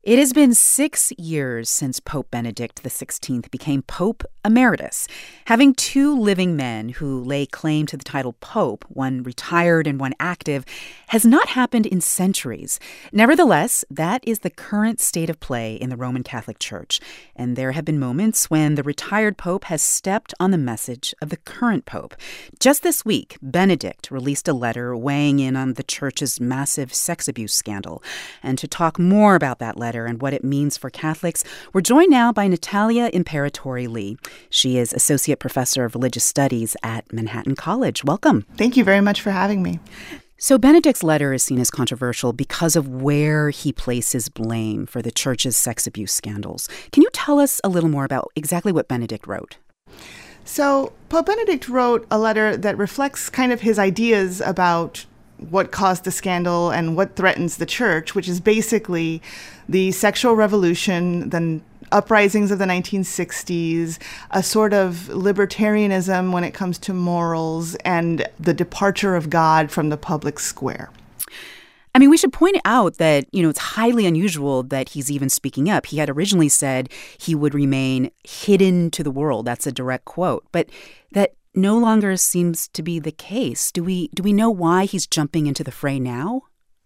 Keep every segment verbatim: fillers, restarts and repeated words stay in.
It has been six years since Pope Benedict the sixteenth became Pope Emeritus. Having two living men who lay claim to the title Pope, one retired and one active, has not happened in centuries. Nevertheless, that is the current state of play in the Roman Catholic Church. And there have been moments when the retired Pope has stepped on the message of the current Pope. Just this week, Benedict released a letter weighing in on the Church's massive sex abuse scandal. And to talk more about that letter, and what it means for Catholics, we're joined now by Natalia Imperatori-Lee. She is Associate Professor of Religious Studies at Manhattan College. Welcome. Thank you very much for having me. So Benedict's letter is seen as controversial because of where he places blame for the Church's sex abuse scandals. Can you tell us a little more about exactly what Benedict wrote? So Pope Benedict wrote a letter that reflects kind of his ideas about what caused the scandal and what threatens the church, which is basically the sexual revolution, the uprisings of the nineteen sixties, a sort of libertarianism when it comes to morals, and the departure of God from the public square. I mean, we should point out that, you know, it's highly unusual that he's even speaking up. He had originally said he would remain hidden to the world. That's a direct quote. But that no longer seems to be the case. Do we do we know why he's jumping into the fray now?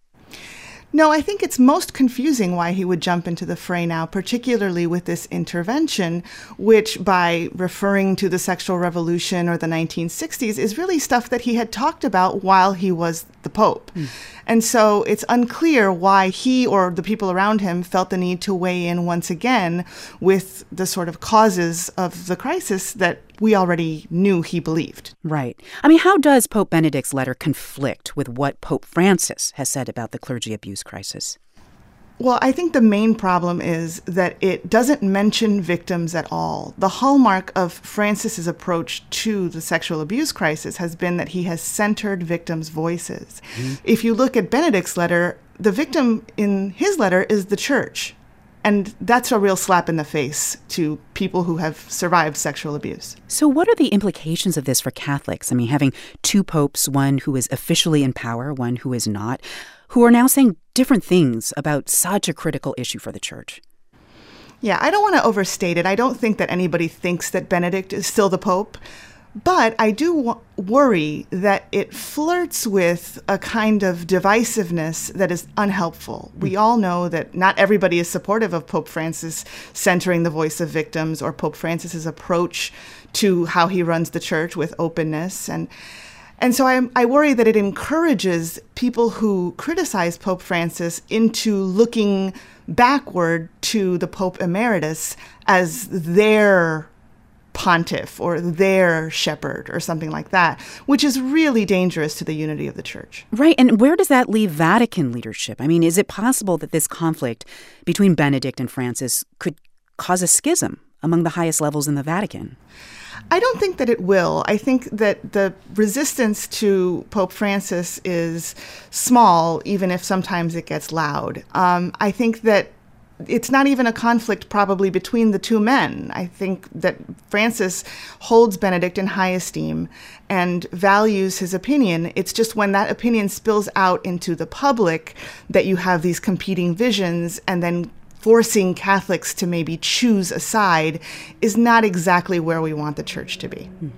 No, I think it's most confusing why he would jump into the fray now, particularly with this intervention, which by referring to the sexual revolution or the nineteen sixties is really stuff that he had talked about while he was the Pope. Mm. And so it's unclear why he or the people around him felt the need to weigh in once again with the sort of causes of the crisis that we already knew he believed. Right. I mean, how does Pope Benedict's letter conflict with what Pope Francis has said about the clergy abuse crisis? Well, I think the main problem is that it doesn't mention victims at all. The hallmark of Francis's approach to the sexual abuse crisis has been that he has centered victims' voices. Mm-hmm. If you look at Benedict's letter, the victim in his letter is the church. And that's a real slap in the face to people who have survived sexual abuse. So what are the implications of this for Catholics? I mean, having two popes, one who is officially in power, one who is not, who are now saying different things about such a critical issue for the church. Yeah, I don't want to overstate it. I don't think that anybody thinks that Benedict is still the Pope. But I do w- worry that it flirts with a kind of divisiveness that is unhelpful. We all know that not everybody is supportive of Pope Francis centering the voice of victims or Pope Francis's approach to how he runs the church with openness. And and so I, I worry that it encourages people who criticize Pope Francis into looking backward to the Pope Emeritus as their pontiff or their shepherd or something like that, which is really dangerous to the unity of the church. Right. And where does that leave Vatican leadership? I mean, is it possible that this conflict between Benedict and Francis could cause a schism among the highest levels in the Vatican? I don't think that it will. I think that the resistance to Pope Francis is small, even if sometimes it gets loud. Um, I think that it's not even a conflict probably between the two men. I think that Francis holds Benedict in high esteem and values his opinion. It's just when that opinion spills out into the public that you have these competing visions, and then forcing Catholics to maybe choose a side is not exactly where we want the church to be. Hmm.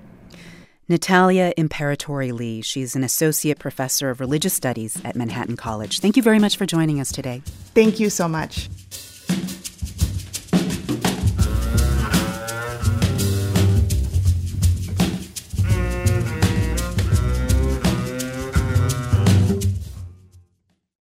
Natalia Imperatori-Lee. She's an Associate Professor of Religious Studies at Manhattan College. Thank you very much for joining us today. Thank you so much.